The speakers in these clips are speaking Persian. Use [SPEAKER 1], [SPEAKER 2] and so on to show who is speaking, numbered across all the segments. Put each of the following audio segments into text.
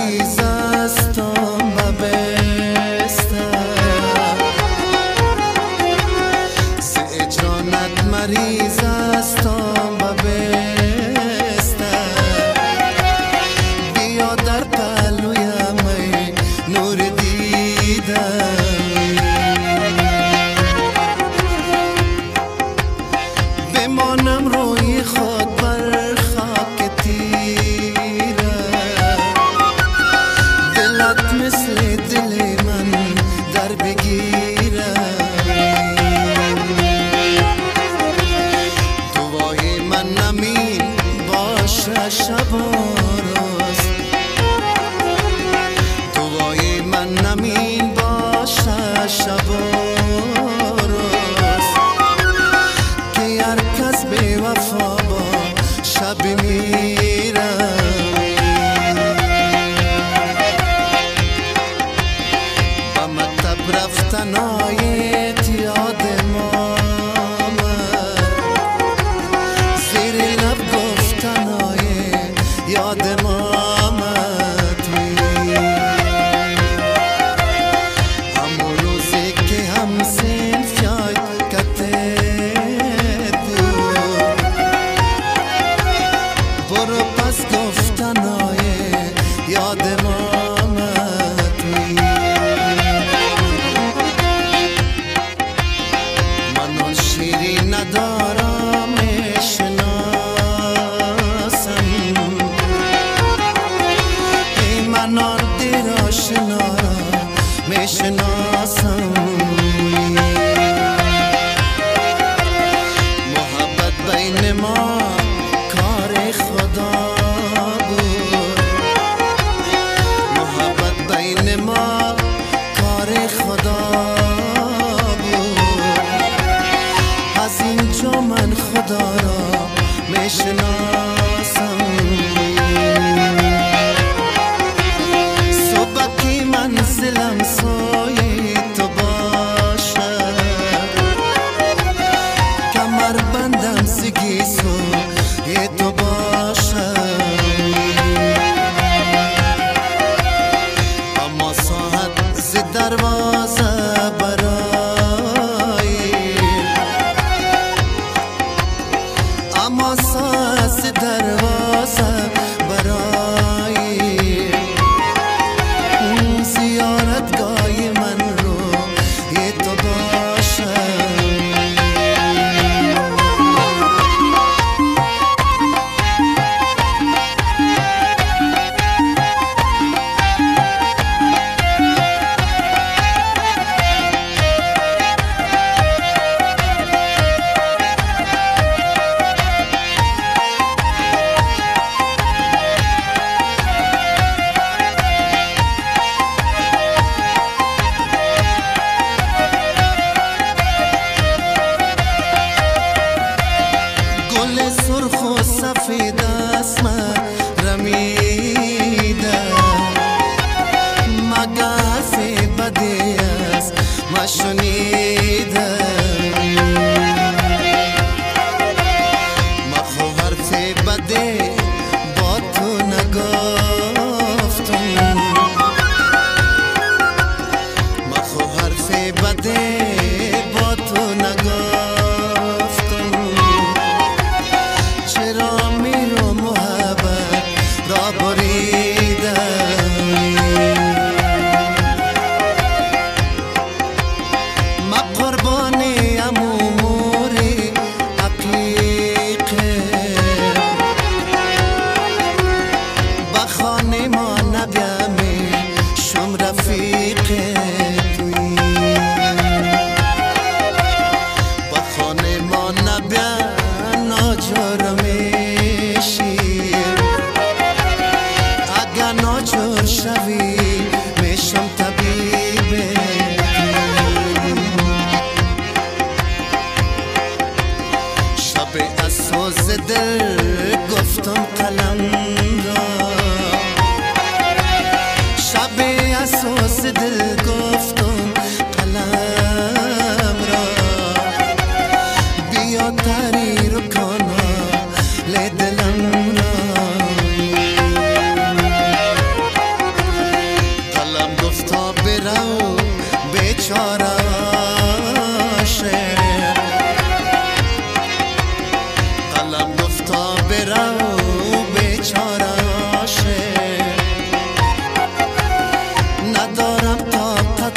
[SPEAKER 1] مریض هستم و بستم، ز اجانت مریض هستم و بستم. بیا در پهلویم ای نور دیدم، بمانم روی خود بر خاک تیره، دلت مثل دل من در بگیره. دعای من نمین باشه شب و روز، دعای من نمین باشه شب و روز، که هر کس بی وفا با شب میره. با مطب رفتنایت یادم آمد، زیر لب گفتنای یادم آمد. همون روزی که هم صنف یاد کتت بود، برو پس گفتنای یادم آمد. من آن شیری ندارم میشناسم، ای من آن دیر آشنا را میشناسم. محبت بین ما کار خدا بود، محبت بین ما کار خدا بود. از اینجا من خدا را میشناسم. صبح که منزلم سایه تو باشه، کمر بندم سگی سوی تو باشه. اما ساعت ز دروازه برای، اما ساعت ز دروازه برای، زیارتگاه من رو یه تو باشه. گل سرخ و سفید است من رمیده، مگه حرف بدی است من شنیده. من خو حرف بدی با تو نگفتم، من خو حرف بدی با تو نگفتم. چرا میرو محبت را بریدم، من قربانی امور عقیقه، با خانه ما نبیم شم رفیقه. با خانه ما نبیم ناجور میشی، اگر ناجور شوی میشم طبیبه. شب اساس دل گفتم قلم را، شب اساس دل گفتم قلم را. بیا تحریر کنا لی دلم را،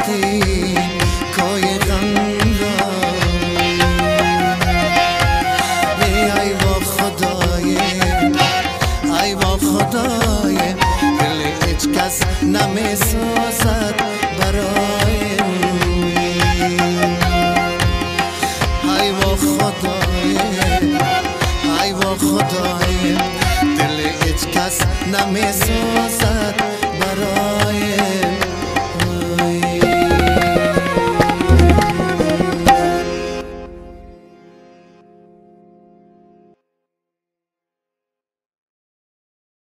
[SPEAKER 1] ساختی کوی غم را. ای وا خدای، ای وا خدای، دل هیچ کس نمی سازد برای ای وا خدای، ای وا خدای، دل هیچ کس نمی سازد